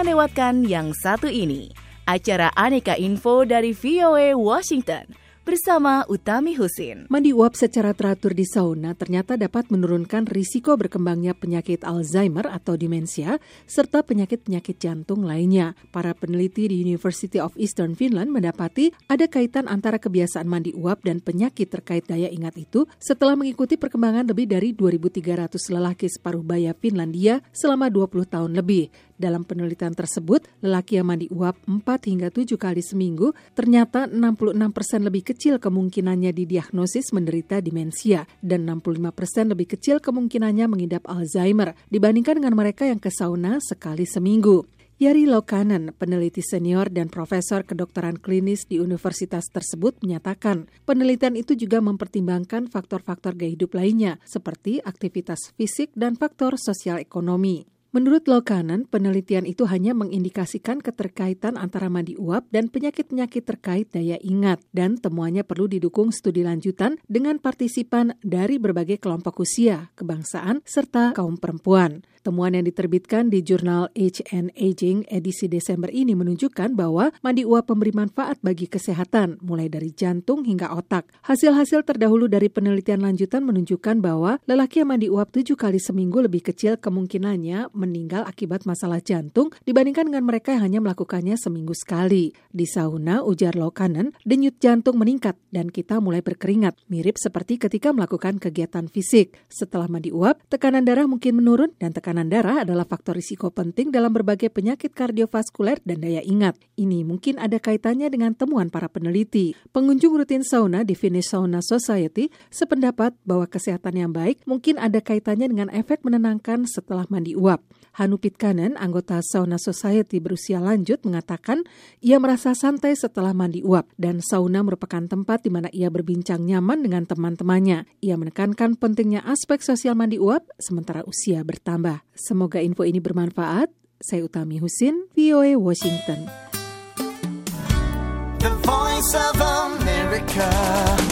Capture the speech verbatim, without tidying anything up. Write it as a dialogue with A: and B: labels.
A: Jangan lewatkan yang satu ini, acara Aneka Info dari V O A Washington bersama Utami Husin.
B: Mandi uap secara teratur di sauna ternyata dapat menurunkan risiko berkembangnya penyakit Alzheimer atau demensia, serta penyakit-penyakit jantung lainnya. Para peneliti di University of Eastern Finland mendapati ada kaitan antara kebiasaan mandi uap dan penyakit terkait daya ingat itu setelah mengikuti perkembangan lebih dari dua ribu tiga ratus lelaki separuh baya Finlandia selama dua puluh tahun lebih. Dalam penelitian tersebut, lelaki yang mandi uap empat hingga tujuh kali seminggu ternyata enam puluh enam persen lebih kecil kemungkinannya didiagnosis menderita demensia dan enam puluh lima persen lebih kecil kemungkinannya mengidap Alzheimer dibandingkan dengan mereka yang ke sauna sekali seminggu. Jari Loukanen, peneliti senior dan profesor kedokteran klinis di universitas tersebut menyatakan, penelitian itu juga mempertimbangkan faktor-faktor gaya hidup lainnya seperti aktivitas fisik dan faktor sosial ekonomi. Menurut Loukanen, penelitian itu hanya mengindikasikan keterkaitan antara mandi uap dan penyakit-penyakit terkait daya ingat, dan temuannya perlu didukung studi lanjutan dengan partisipan dari berbagai kelompok usia, kebangsaan, serta kaum perempuan. Temuan yang diterbitkan di jurnal Age and Aging edisi Desember ini menunjukkan bahwa mandi uap memberi manfaat bagi kesehatan, mulai dari jantung hingga otak. Hasil-hasil terdahulu dari penelitian lanjutan menunjukkan bahwa lelaki yang mandi uap tujuh kali seminggu lebih kecil kemungkinannya meninggal akibat masalah jantung dibandingkan dengan mereka yang hanya melakukannya seminggu sekali. Di sauna, ujar Loukanen, denyut jantung meningkat dan kita mulai berkeringat, mirip seperti ketika melakukan kegiatan fisik. Setelah mandi uap, tekanan darah mungkin menurun dan tekanan Tekanan darah adalah faktor risiko penting dalam berbagai penyakit kardiovaskuler dan daya ingat. Ini mungkin ada kaitannya dengan temuan para peneliti. Pengunjung rutin sauna di Finnish Sauna Society sependapat bahwa kesehatan yang baik mungkin ada kaitannya dengan efek menenangkan setelah mandi uap. Hannu Pitkanen, anggota Sauna Society berusia lanjut, mengatakan ia merasa santai setelah mandi uap dan sauna merupakan tempat di mana ia berbincang nyaman dengan teman-temannya. Ia menekankan pentingnya aspek sosial mandi uap sementara usia bertambah. Semoga info ini bermanfaat. Saya Utami Husin, V O A Washington.
C: The Voice of America.